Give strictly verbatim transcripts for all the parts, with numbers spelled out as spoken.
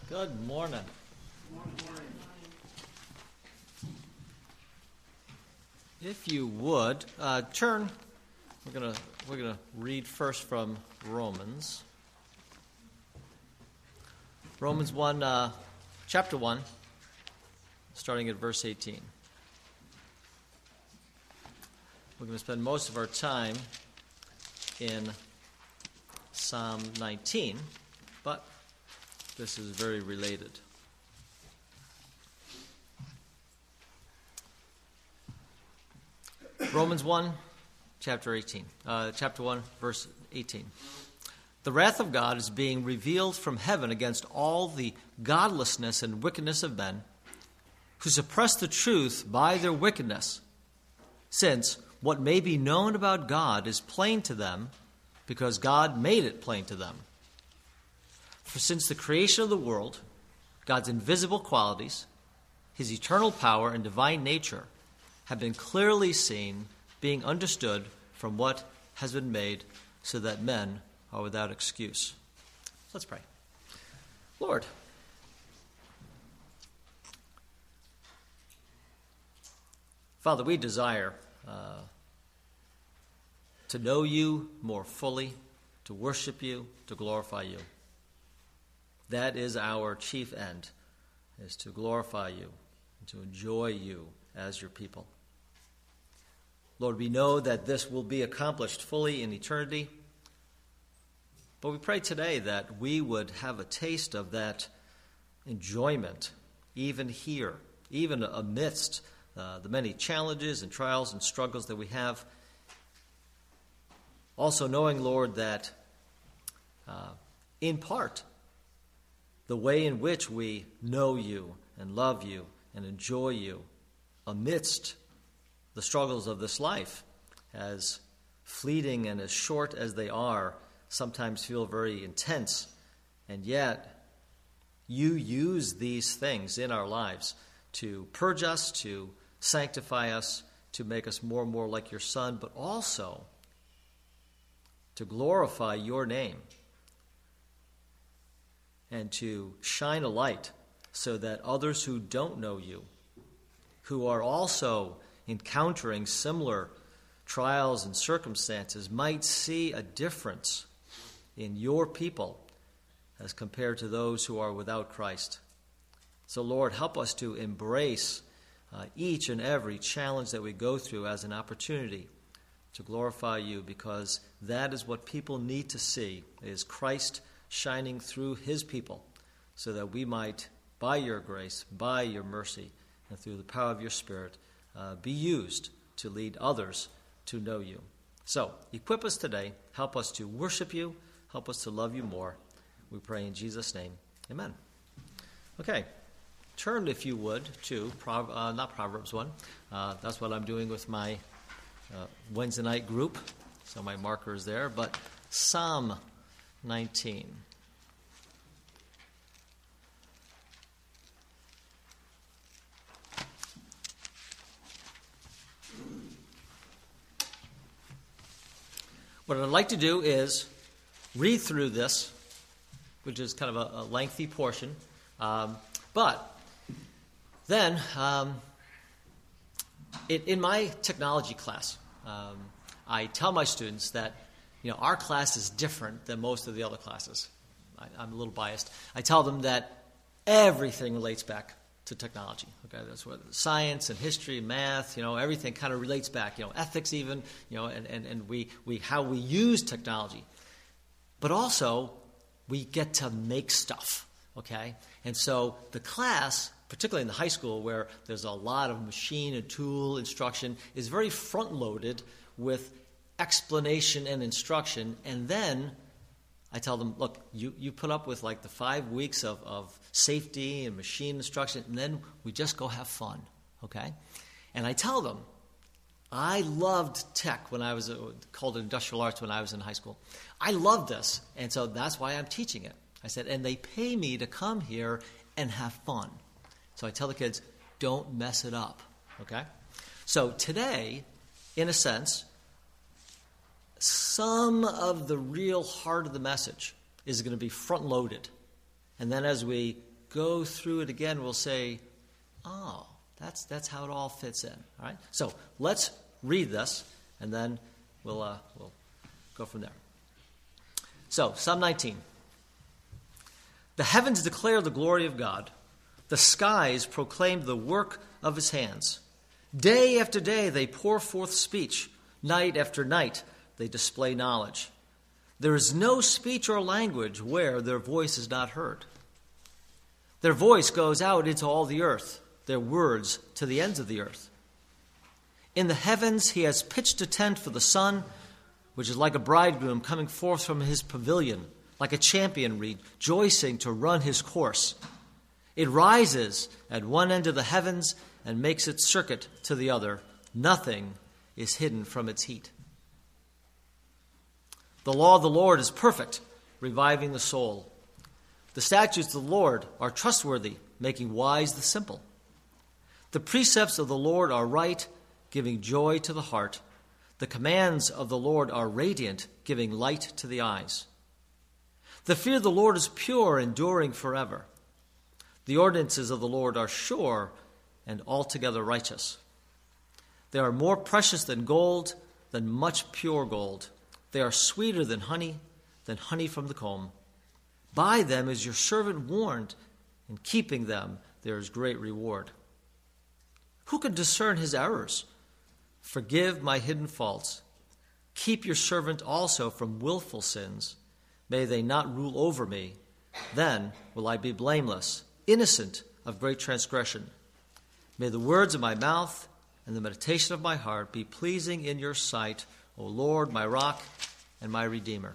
Good morning. If you would uh, turn, we're gonna we're gonna read first from Romans. Romans one, uh, chapter one, starting at verse eighteen. We're going to spend most of our time in Psalm nineteen, but this is very related. Romans one, chapter eighteen, uh, chapter one, verse eighteen. The wrath of God is being revealed from heaven against all the godlessness and wickedness of men who suppress the truth by their wickedness, since what may be known about God is plain to them because God made it plain to them. For since the creation of the world, God's invisible qualities, his eternal power and divine nature have been clearly seen, being understood from what has been made, so that men are without excuse. Let's pray. Lord, Father, we desire uh, to know you more fully, to worship you, to glorify you. That is our chief end, is to glorify you and to enjoy you as your people. Lord, we know that this will be accomplished fully in eternity, but we pray today that we would have a taste of that enjoyment even here, even amidst uh, the many challenges and trials and struggles that we have. Also knowing, Lord, that uh, in part, the way in which we know you and love you and enjoy you amidst the struggles of this life, as fleeting and as short as they are, sometimes feel very intense, and yet you use these things in our lives to purge us, to sanctify us, to make us more and more like your Son, but also to glorify your name and to shine a light so that others who don't know you, who are also encountering similar trials and circumstances, might see a difference in your people as compared to those who are without Christ. So, Lord, help us to embrace uh, each and every challenge that we go through as an opportunity to glorify you, because that is what people need to see, is Christ shining through his people, so that we might, by your grace, by your mercy, and through the power of your Spirit, uh, be used to lead others to know you. So, equip us today. Help us to worship you. Help us to love you more. We pray in Jesus' name. Amen. Okay. Turn, if you would, to, Pro- uh, not Proverbs one. Uh, that's what I'm doing with my uh, Wednesday night group. So my marker is there. But Psalm nineteen. What I'd like to do is read through this, which is kind of a, a lengthy portion, um, but then um, it, in my technology class, um, I tell my students that you know our class is different than most of the other classes. I, I'm a little biased. I tell them that everything relates back to technology. Okay, that's what science and history and math, you know, everything kind of relates back. You know, ethics even, you know, and, and, and we, we how we use technology. But also, we get to make stuff, okay? And so the class, particularly in the high school where there's a lot of machine and tool instruction, is very front-loaded with explanation and instruction. And then I tell them, look, you, you put up with like the five weeks of, of safety and machine instruction, and then we just go have fun, okay? And I tell them, I loved tech when I was, uh, called it industrial arts when I was in high school. I loved this, and so that's why I'm teaching it. I said, and they pay me to come here and have fun. So I tell the kids, don't mess it up, okay? So today, in a sense, some of the real heart of the message is going to be front-loaded. And then as we go through it again, we'll say, oh, that's that's how it all fits in. All right? So let's read this, and then we'll uh, we'll go from there. So, Psalm nineteen. The heavens declare the glory of God. The skies proclaim the work of his hands. Day after day they pour forth speech. Night after night they display knowledge. There is no speech or language where their voice is not heard. Their voice goes out into all the earth, their words to the ends of the earth. In the heavens he has pitched a tent for the sun, which is like a bridegroom coming forth from his pavilion, like a champion rejoicing to run his course. It rises at one end of the heavens and makes its circuit to the other. Nothing is hidden from its heat. The law of the Lord is perfect, reviving the soul. The statutes of the Lord are trustworthy, making wise the simple. The precepts of the Lord are right, giving joy to the heart. The commands of the Lord are radiant, giving light to the eyes. The fear of the Lord is pure, enduring forever. The ordinances of the Lord are sure and altogether righteous. They are more precious than gold, than much pure gold. They are sweeter than honey, than honey from the comb. By them is your servant warned. In keeping them there is great reward. Who can discern his errors? Forgive my hidden faults. Keep your servant also from willful sins. May they not rule over me. Then will I be blameless, innocent of great transgression. May the words of my mouth and the meditation of my heart be pleasing in your sight, O Lord, my rock and my redeemer.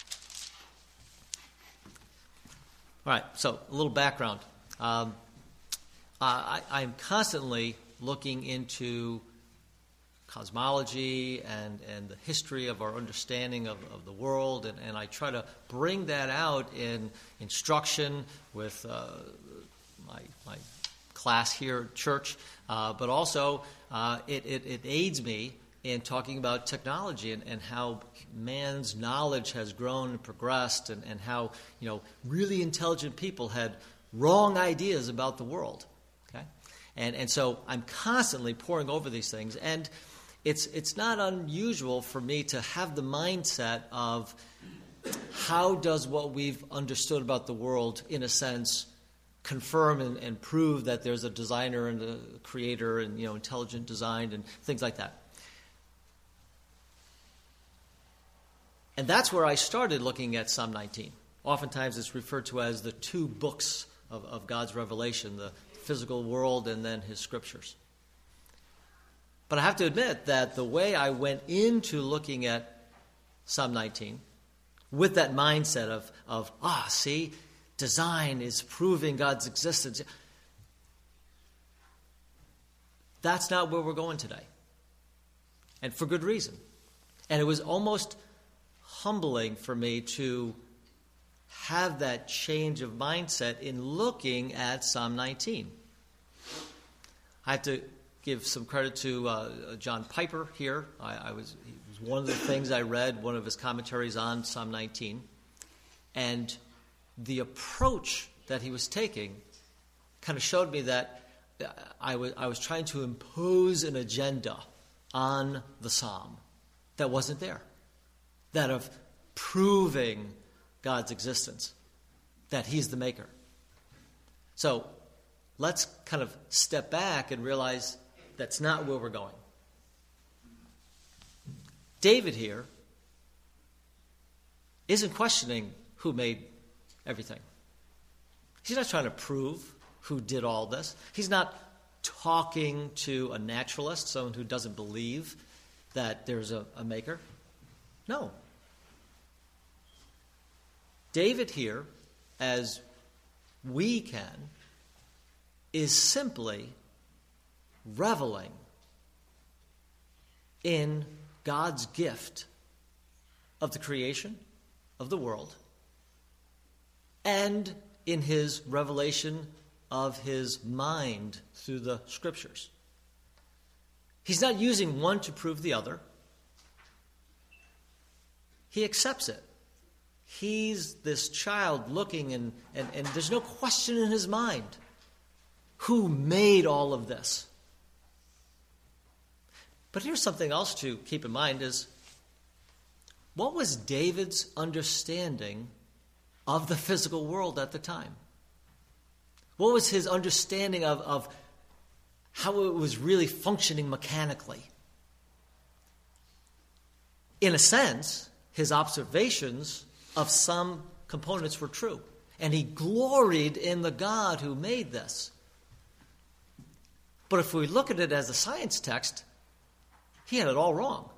All right, so a little background. Um, I, I'm constantly looking into cosmology and, and the history of our understanding of, of the world, and, and I try to bring that out in instruction with uh, my, my class here at church, uh, but also uh, it, it, it aids me in talking about technology and, and how man's knowledge has grown and progressed, and, and how, you know, really intelligent people had wrong ideas about the world. Okay, and and so I'm constantly poring over these things, and it's it's not unusual for me to have the mindset of how does what we've understood about the world, in a sense, confirm and, and prove that there's a designer and a creator and, you know, intelligent design and things like that. And that's where I started looking at Psalm nineteen. Oftentimes it's referred to as the two books of, of God's revelation, the physical world and then his scriptures. But I have to admit that the way I went into looking at Psalm nineteen, with that mindset of, of ah, see, design is proving God's existence, that's not where we're going today. And for good reason. And it was almost humbling for me to have that change of mindset in looking at Psalm nineteen. I have to give some credit to uh, John Piper here. I, I was, it was one of the things I read, one of his commentaries on Psalm nineteen. And the approach that he was taking kind of showed me that I was, I was trying to impose an agenda on the psalm that wasn't there. That of proving God's existence, that he's the maker. So let's kind of step back and realize that's not where we're going. David here isn't questioning who made everything. He's not trying to prove who did all this. He's not talking to a naturalist, someone who doesn't believe that there's a, a maker. No. David here, as we can, is simply reveling in God's gift of the creation of the world and in his revelation of his mind through the scriptures. He's not using one to prove the other. He accepts it. He's this child looking, and, and, and there's no question in his mind who made all of this. But here's something else to keep in mind is, what was David's understanding of the physical world at the time? What was his understanding of, of how it was really functioning mechanically? In a sense, his observations of some components were true, and he gloried in the God who made this. But if we look at it as a science text, he had it all wrong.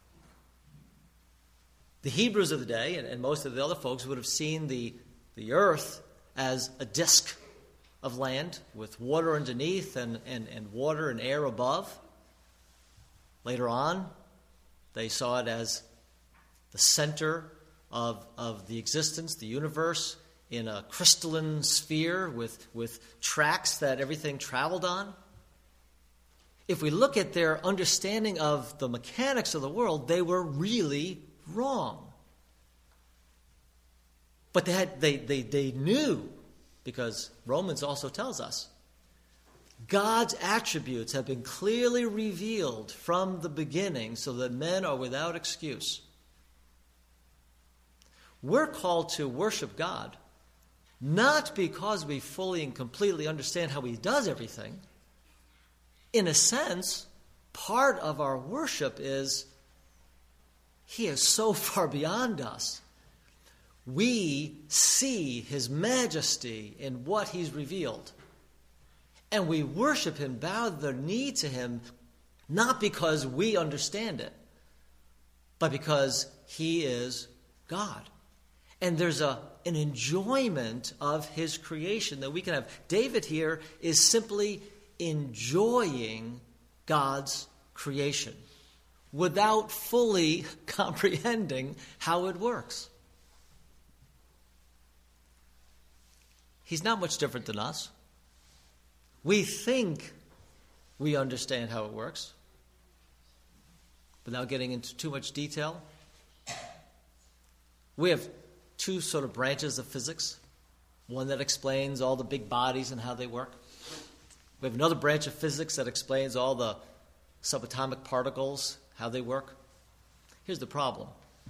The Hebrews of the day, and, and most of the other folks, would have seen the, the earth as a disk of land with water underneath and, and, and water and air above. Later on, they saw it as the center of, of the existence, the universe, in a crystalline sphere with, with tracks that everything traveled on. If we look at their understanding of the mechanics of the world, they were really wrong. But they, had, they, they, they knew, because Romans also tells us, God's attributes have been clearly revealed from the beginning so that men are without excuse. We're called to worship God, not because we fully and completely understand how he does everything. In a sense, part of our worship is he is so far beyond us. We see his majesty in what he's revealed. And we worship him, bow the knee to him, not because we understand it, but because he is God. And there's a, an enjoyment of his creation that we can have. David here is simply enjoying God's creation without fully comprehending how it works. He's not much different than us. We think we understand how it works. Without getting into too much detail, we have two sort of branches of physics. One that explains all the big bodies and how they work. We have another branch of physics that explains all the subatomic particles, how they work. Here's the problem.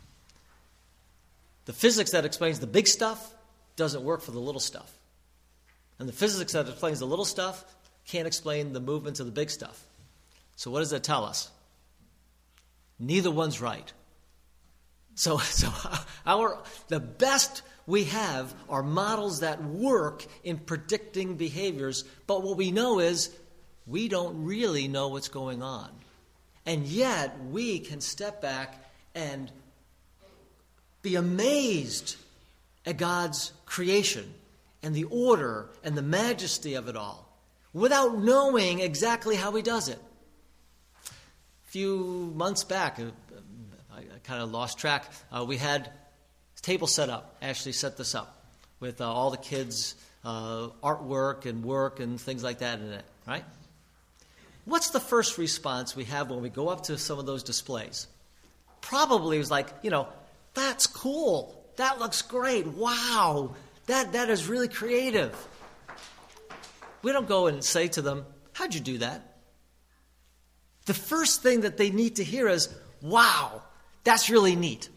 The physics that explains the big stuff doesn't work for the little stuff. And the physics that explains the little stuff can't explain the movements of the big stuff. So what does that tell us? Neither one's right. So, so our the best we have are models that work in predicting behaviors, but what we know is we don't really know what's going on. And yet we can step back and be amazed at God's creation and the order and the majesty of it all without knowing exactly how he does it. A few months back, I kind of lost track, uh, we had a table set up. Ashley set this up with uh, all the kids' uh, artwork and work and things like that in it, right? What's the first response we have when we go up to some of those displays? Probably it was like, you know, that's cool. That looks great. Wow. That that is really creative. We don't go and say to them, how'd you do that? The first thing that they need to hear is, wow, that's really neat.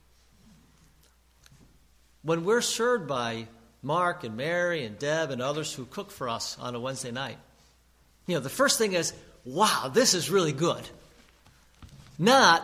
When we're served by Mark and Mary and Deb and others who cook for us on a Wednesday night, you know, the first thing is, wow, this is really good. Not,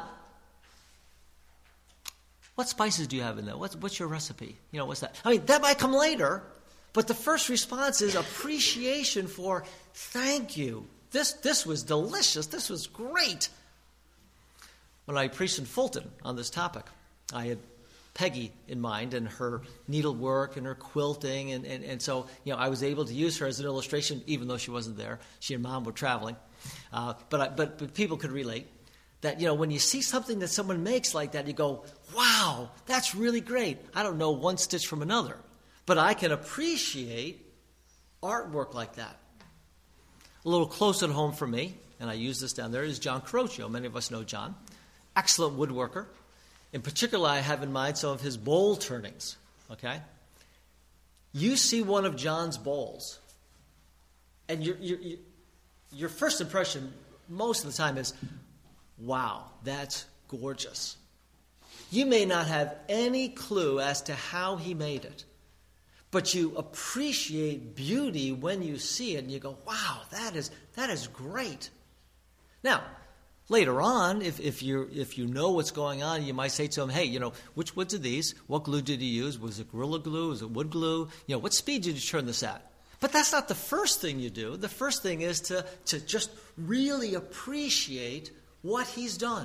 what spices do you have in there? What's, what's your recipe? You know, what's that? I mean, that might come later, but the first response is appreciation for, thank you. This, this was delicious. This was great. When I preached in Fulton on this topic, I had Peggy in mind and her needlework and her quilting. And, and, and so, you know, I was able to use her as an illustration, even though she wasn't there. She and Mom were traveling. Uh, but, I, but but people could relate that, you know, when you see something that someone makes like that, you go, wow, that's really great. I don't know one stitch from another, but I can appreciate artwork like that. A little close at home for me, and I use this down there, is John Caroccio. Many of us know John. Excellent woodworker. In particular, I have in mind some of his bowl turnings. Okay? You see one of John's bowls, and your, your, your first impression most of the time is, wow, that's gorgeous. You may not have any clue as to how he made it, but you appreciate beauty when you see it, and you go, wow, that is that is great. Now, later on, if, if, you if you know what's going on, you might say to him, hey, you know, which woods are these? What glue did you use? Was it Gorilla Glue? Was it wood glue? You know, what speed did you turn this at? But that's not the first thing you do. The first thing is to, to just really appreciate what he's done.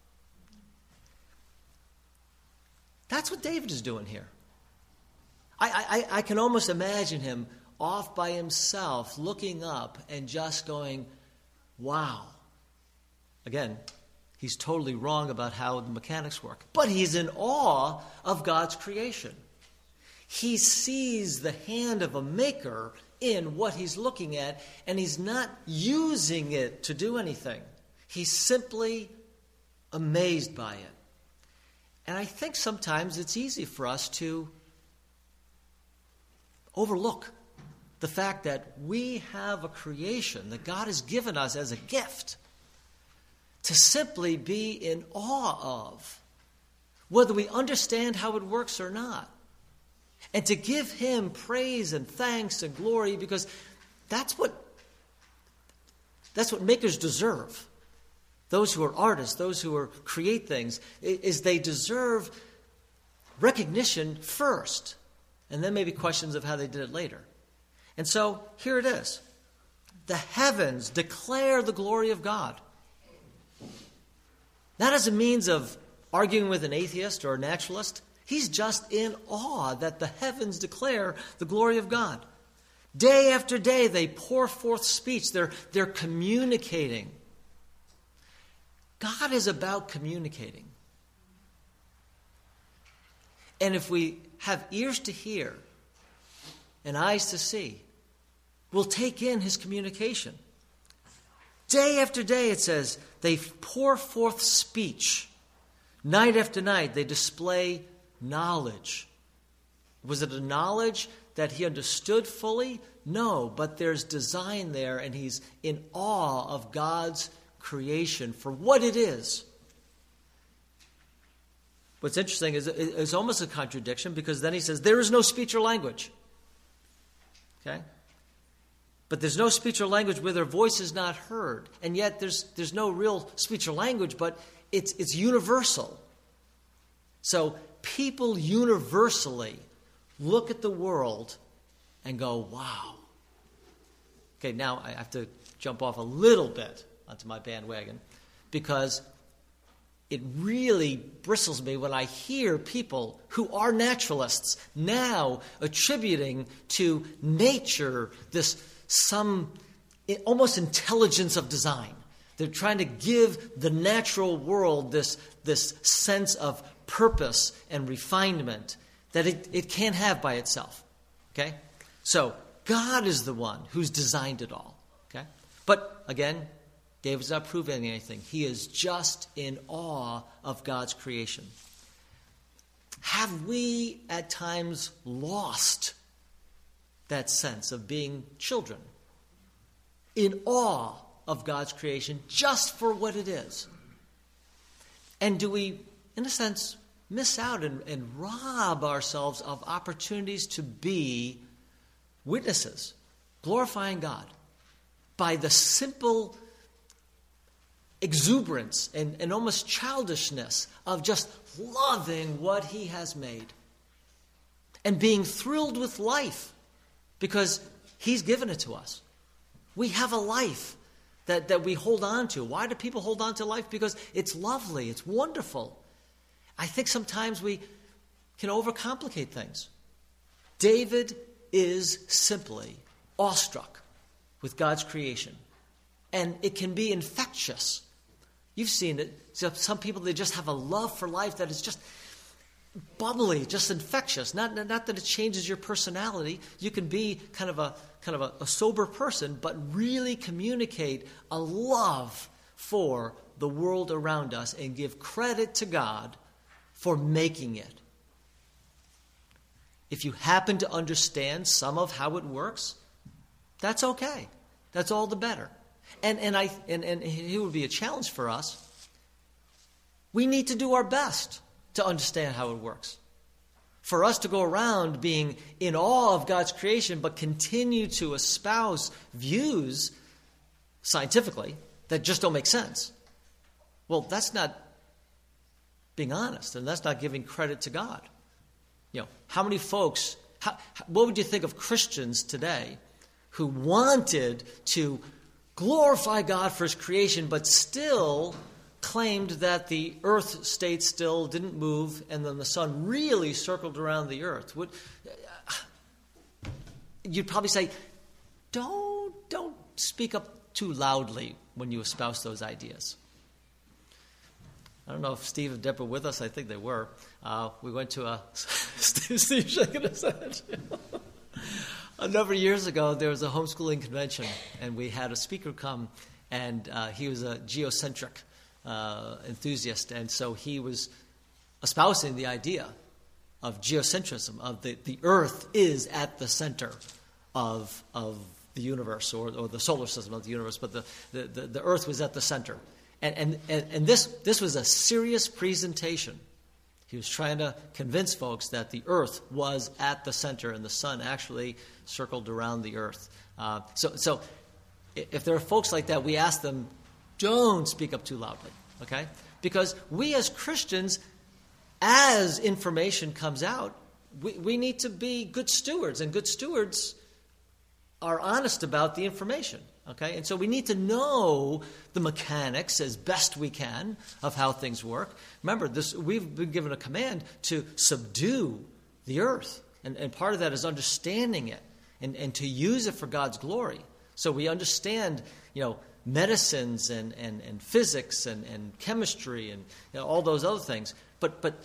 That's what David is doing here. I, I, I can almost imagine him off by himself looking up and just going, wow. Again, he's totally wrong about how the mechanics work. But he's in awe of God's creation. He sees the hand of a maker in what he's looking at, and he's not using it to do anything. He's simply amazed by it. And I think sometimes it's easy for us to overlook the fact that we have a creation that God has given us as a gift to simply be in awe of, whether we understand how it works or not. And to give him praise and thanks and glory, because that's what that's what makers deserve. Those who are artists, those who are create things, is they deserve recognition first, and then maybe questions of how they did it later. And so here it is. The heavens declare the glory of God. Not as a means of arguing with an atheist or a naturalist. He's just in awe that the heavens declare the glory of God. Day after day, they pour forth speech. They're, they're communicating. God is about communicating. And if we have ears to hear and eyes to see, we'll take in his communication. Day after day, it says, they pour forth speech. Night after night, they display knowledge. Was it a knowledge that he understood fully? No, but there's design there, and he's in awe of God's creation for what it is. What's interesting is it's almost a contradiction, because then he says, there is no speech or language. Okay? But there's no speech or language where their voice is not heard. And yet there's there's no real speech or language, but it's it's universal. So people universally look at the world and go, wow. Okay, now I have to jump off a little bit onto my bandwagon, because it really bristles me when I hear people who are naturalists now attributing to nature this some almost intelligence of design. They're trying to give the natural world this, this sense of purpose and refinement that it, it can't have by itself. Okay? So God is the one who's designed it all. Okay? But again, David's not proving anything. He is just in awe of God's creation. Have we at times lost that sense of being children, in awe of God's creation just for what it is? And do we, in a sense, miss out and, and rob ourselves of opportunities to be witnesses, glorifying God by the simple exuberance and, and almost childishness of just loving what he has made and being thrilled with life because he's given it to us. We have a life that, that we hold on to. Why do people hold on to life? Because it's lovely, it's wonderful. I think sometimes we can overcomplicate things. David is simply awestruck with God's creation. And it can be infectious. You've seen it. Some people, they just have a love for life that is just bubbly, just infectious. Not, not that it changes your personality. You can be kind of a kind of a, a sober person, but really communicate a love for the world around us and give credit to God for making it. If you happen to understand some of how it works, that's okay. That's all the better. And and I and, and it would be a challenge for us. We need to do our best to understand how it works. For us to go around being in awe of God's creation, but continue to espouse views scientifically that just don't make sense. Well, that's not being honest, and that's not giving credit to God. You know, how many folks, how, what would you think of Christians today who wanted to glorify God for his creation, but still claimed that the earth stayed still, didn't move, and then the sun really circled around the earth? Would, you'd probably say, don't, don't speak up too loudly when you espouse those ideas. I don't know if Steve and Deborah were with us. I think they were. Uh, we went to a... Steve, Steve shaking his head. A number of years ago, there was a homeschooling convention, and we had a speaker come, and uh, he was a geocentric uh, enthusiast, and so he was espousing the idea of geocentrism, of the, the earth is at the center of, of the universe, or, or the solar system of the universe, but the, the, the, the earth was at the center. And, and, and, and this, this was a serious presentation. He was trying to convince folks that the earth was at the center and the sun actually circled around the earth. Uh, so, so if there are folks like that, we ask them, don't speak up too loudly, okay? Because we as Christians, as information comes out, we, we need to be good stewards, and good stewards are honest about the information. Okay, and so we need to know the mechanics as best we can of how things work. Remember, this we've been given a command to subdue the earth. And, and part of that is understanding it and, and to use it for God's glory. So we understand, you know, medicines and, and, and physics and, and chemistry and you know, all those other things. But but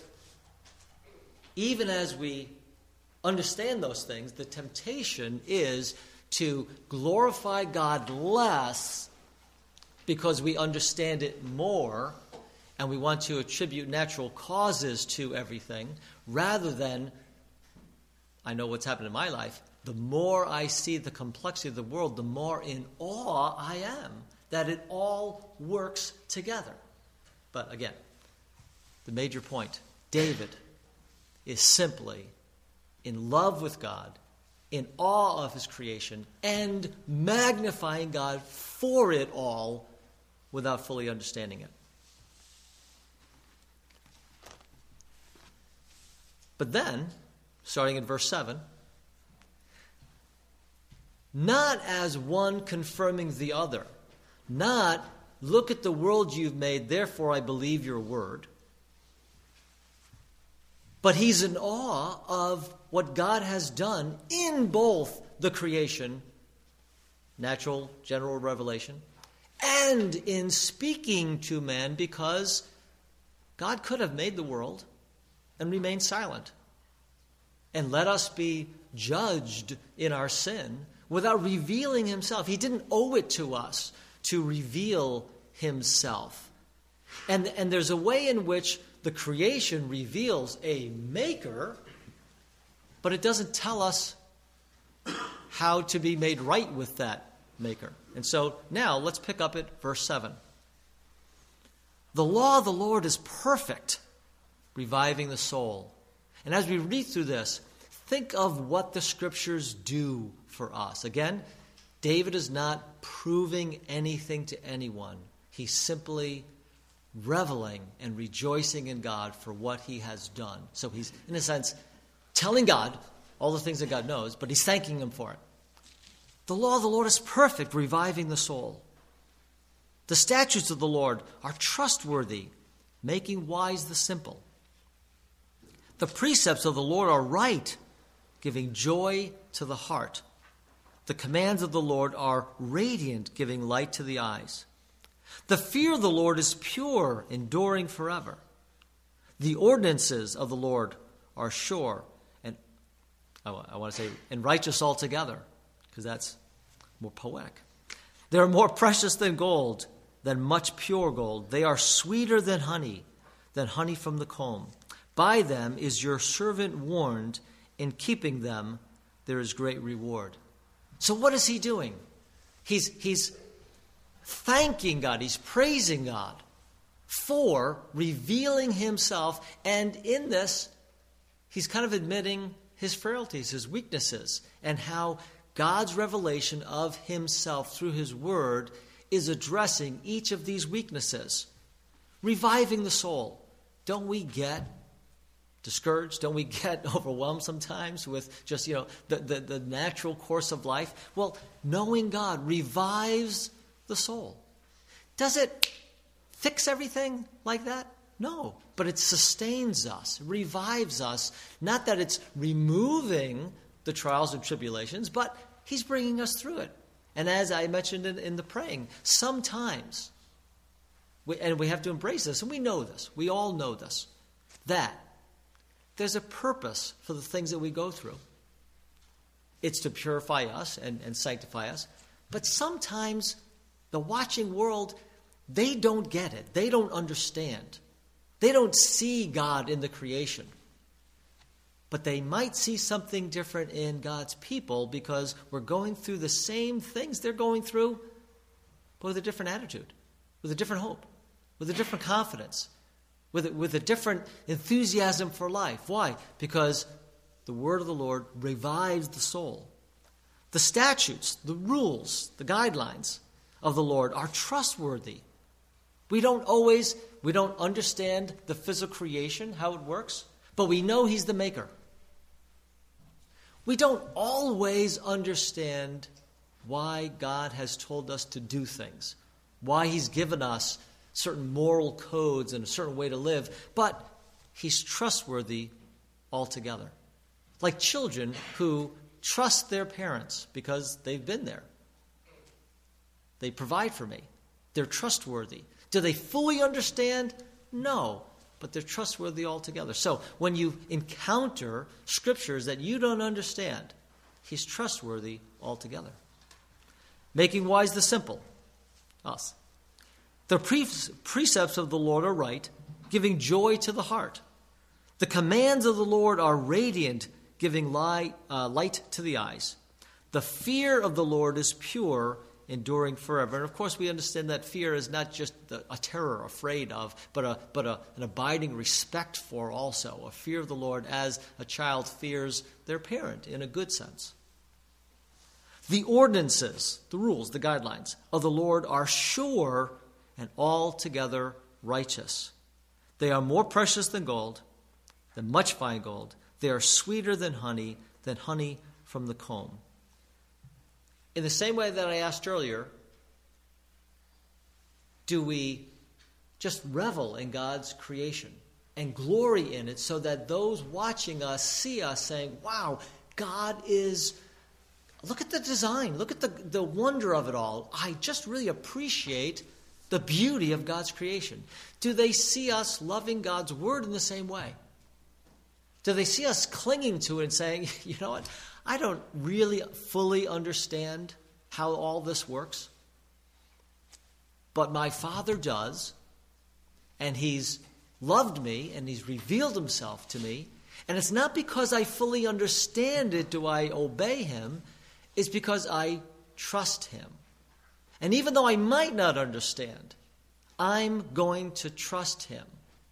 even as we understand those things, the temptation is to glorify God less because we understand it more and we want to attribute natural causes to everything, rather than, I know what's happened in my life, the more I see the complexity of the world, the more in awe I am that it all works together. But again, the major point, David is simply in love with God, in awe of his creation, and magnifying God for it all without fully understanding it. But then, starting in verse seven, not as one confirming the other, not, look at the world you've made, therefore I believe your word, but he's in awe of what God has done in both the creation, natural, general revelation, and in speaking to man, because God could have made the world and remained silent and let us be judged in our sin without revealing himself. He didn't owe it to us to reveal himself. And, and there's a way in which the creation reveals a maker, but it doesn't tell us how to be made right with that maker. And so now let's pick up at verse seven. The law of the Lord is perfect, reviving the soul. And as we read through this, think of what the scriptures do for us. Again, David is not proving anything to anyone. He's simply reveling and rejoicing in God for what he has done. So he's, in a sense, telling God all the things that God knows, but he's thanking him for it. The law of the Lord is perfect, reviving the soul. The statutes of the Lord are trustworthy, making wise the simple. The precepts of the Lord are right, giving joy to the heart. The commands of the Lord are radiant, giving light to the eyes. The fear of the Lord is pure, enduring forever. The ordinances of the Lord are sure, and I want to say, and righteous altogether, because that's more poetic. They are more precious than gold, than much pure gold. They are sweeter than honey, than honey from the comb. By them is your servant warned. In keeping them, there is great reward. So what is he doing? He's, he's thanking God. He's praising God for revealing himself. And in this, he's kind of admitting his frailties, his weaknesses, and how God's revelation of himself through his word is addressing each of these weaknesses, reviving the soul. Don't we get discouraged? Don't we get overwhelmed sometimes with just, you know, the, the, the natural course of life? Well, knowing God revives the soul. Does it fix everything like that? No, but it sustains us, revives us. Not that it's removing the trials and tribulations, but he's bringing us through it. And as I mentioned in, in the praying, sometimes, we, and we have to embrace this, and we know this, we all know this, that there's a purpose for the things that we go through. It's to purify us and, and sanctify us. But sometimes the watching world, they don't get it. They don't understand. They don't see God in the creation. But they might see something different in God's people because we're going through the same things they're going through, but with a different attitude, with a different hope, with a different confidence, with a, with a different enthusiasm for life. Why? Because the word of the Lord revives the soul. The statutes, the rules, the guidelines of the Lord are trustworthy. We don't always, we don't understand the physical creation, how it works, but we know he's the maker. We don't always understand why God has told us to do things, why he's given us certain moral codes and a certain way to live, but he's trustworthy altogether. Like children who trust their parents because they've been there. They provide for me. They're trustworthy. Do they fully understand? No, but they're trustworthy altogether. So when you encounter scriptures that you don't understand, he's trustworthy altogether. Making wise the simple, us. The pre- precepts of the Lord are right, giving joy to the heart. The commands of the Lord are radiant, giving light, uh, light to the eyes. The fear of the Lord is pure, enduring forever. And of course, we understand that fear is not just the, a terror, afraid of, but a but a, an abiding respect for also. A fear of the Lord as a child fears their parent in a good sense. The ordinances, the rules, the guidelines of the Lord are sure and altogether righteous. They are more precious than gold, than much fine gold. They are sweeter than honey, than honey from the comb. In the same way that I asked earlier, do we just revel in God's creation and glory in it so that those watching us see us saying, wow, God is, look at the design, look at the, the wonder of it all. I just really appreciate the beauty of God's creation. Do they see us loving God's word in the same way? Do they see us clinging to it and saying, you know what, I don't really fully understand how all this works, but my Father does, and he's loved me, and he's revealed himself to me, and it's not because I fully understand it do I obey him, it's because I trust him. And even though I might not understand, I'm going to trust him.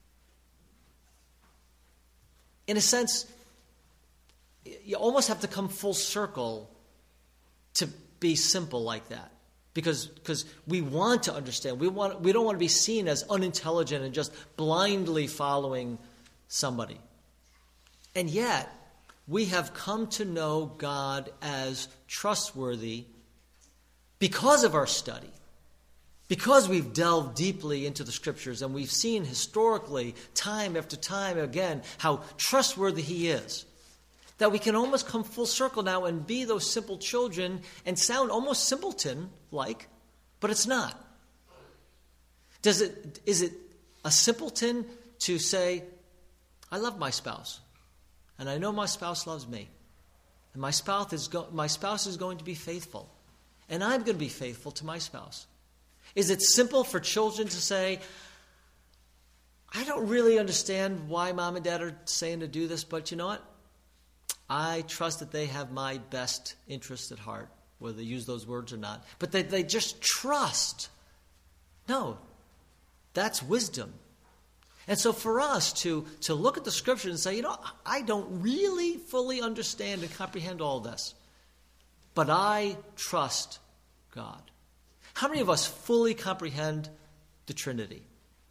In a sense, you almost have to come full circle to be simple like that. Because because we want to understand. We want we don't want to be seen as unintelligent and just blindly following somebody. And yet, we have come to know God as trustworthy because of our study. Because we've delved deeply into the scriptures and we've seen historically, time after time again, how trustworthy he is. That we can almost come full circle now and be those simple children and sound almost simpleton-like, but it's not. Does it? Is it a simpleton to say, I love my spouse, and I know my spouse loves me, and my spouse is go- my spouse is going to be faithful, and I'm going to be faithful to my spouse? Is it simple for children to say, I don't really understand why mom and dad are saying to do this, but you know what? I trust that they have my best interest at heart, whether they use those words or not. But they, they just trust. No, that's wisdom. And so for us to, to look at the Scripture and say, you know, I don't really fully understand and comprehend all this, but I trust God. How many of us fully comprehend the Trinity?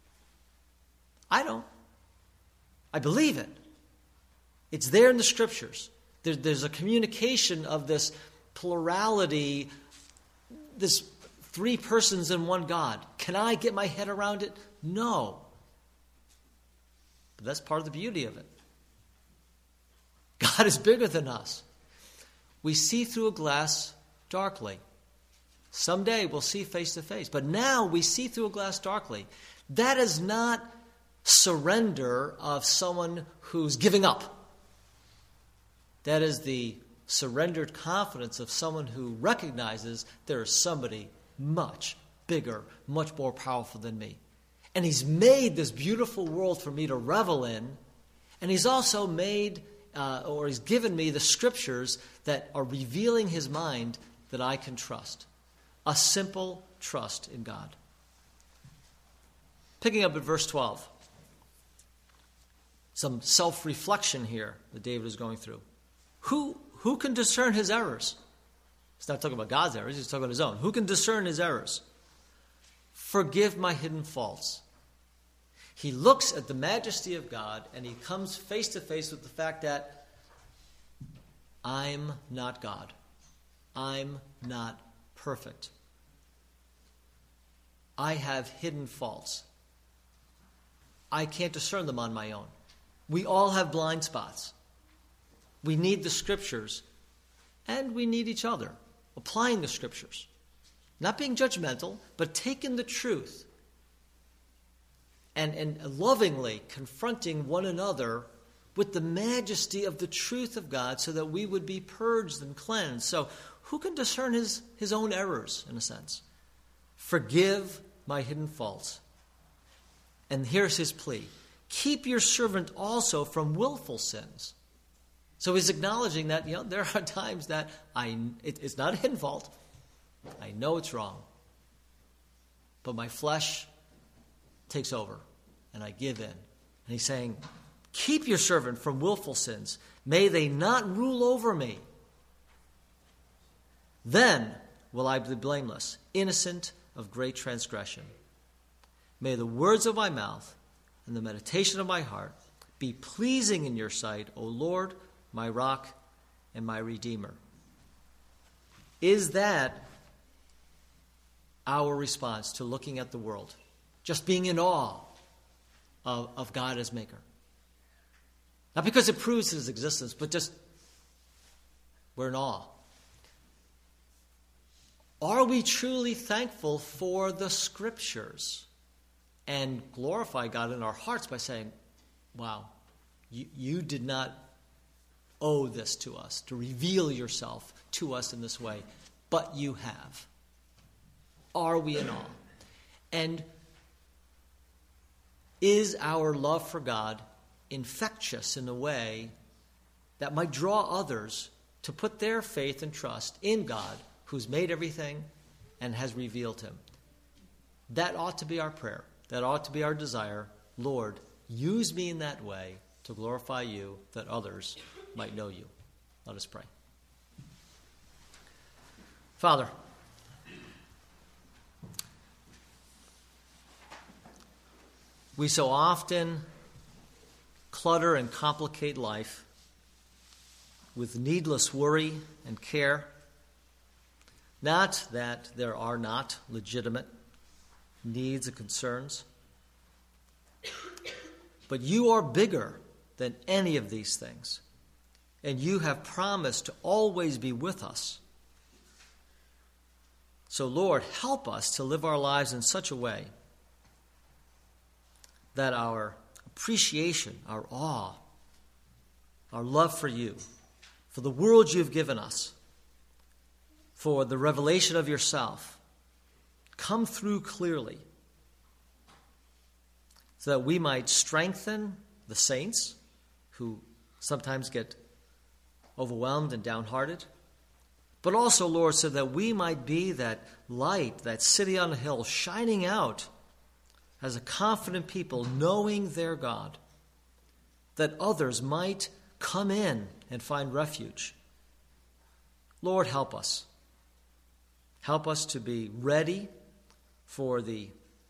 I don't. I believe it. It's there in the Scriptures. There, there's a communication of this plurality, this three persons in one God. Can I get my head around it? No. But that's part of the beauty of it. God is bigger than us. We see through a glass darkly. Someday we'll see face to face. But now we see through a glass darkly. That is not surrender of someone who's giving up. That is the surrendered confidence of someone who recognizes there is somebody much bigger, much more powerful than me. And he's made this beautiful world for me to revel in. And he's also made, uh, or he's given me the Scriptures that are revealing his mind that I can trust. A simple trust in God. Picking up at verse twelve. Some self-reflection here that David is going through. Who, who can discern his errors? He's not talking about God's errors, he's talking about his own. Who can discern his errors? Forgive my hidden faults. He looks at the majesty of God and he comes face to face with the fact that I'm not God. I'm not perfect. I have hidden faults. I can't discern them on my own. We all have blind spots. We need the Scriptures, and we need each other, applying the Scriptures. Not being judgmental, but taking the truth and, and lovingly confronting one another with the majesty of the truth of God so that we would be purged and cleansed. So who can discern his, his own errors, in a sense? Forgive my hidden faults. And here's his plea. Keep your servant also from willful sins. So he's acknowledging that, you know, there are times that I it, it's not a hidden fault. I know it's wrong. But my flesh takes over, and I give in. And he's saying, keep your servant from willful sins. May they not rule over me. Then will I be blameless, innocent of great transgression. May the words of my mouth and the meditation of my heart be pleasing in your sight, O Lord, my rock and my redeemer. Is that our response to looking at the world? Just being in awe of, of God as maker. Not because it proves his existence, but just we're in awe. Are we truly thankful for the Scriptures and glorify God in our hearts by saying, wow, you, you did not owe this to us, to reveal yourself to us in this way, but you have. Are we in awe? And is our love for God infectious in a way that might draw others to put their faith and trust in God, who's made everything and has revealed him? That ought to be our prayer. That ought to be our desire. Lord, use me in that way to glorify you, that others might know you. Let us pray. Father, we so often clutter and complicate life with needless worry and care. Not that there are not legitimate needs and concerns, but you are bigger than any of these things, and you have promised to always be with us. So, Lord, help us to live our lives in such a way that our appreciation, our awe, our love for you, for the world you've given us, for the revelation of yourself, come through clearly. so that we might strengthen the saints who sometimes get overwhelmed and downhearted, but also, Lord, so that we might be that light, that city on a hill, shining out as a confident people, knowing their God, that others might come in and find refuge. Lord, help us. Help us to be ready for the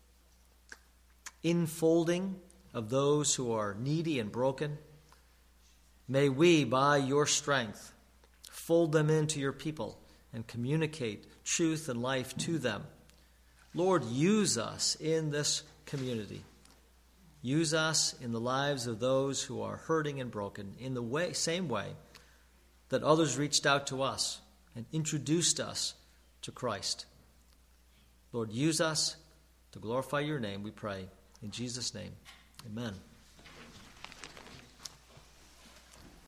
infolding of those who are needy and broken. May we, by your strength, fold them into your people and communicate truth and life to them. Lord, use us in this community. Use us in the lives of those who are hurting and broken in the way, same way that others reached out to us and introduced us to Christ. Lord, use us to glorify your name, we pray. In Jesus' name, amen.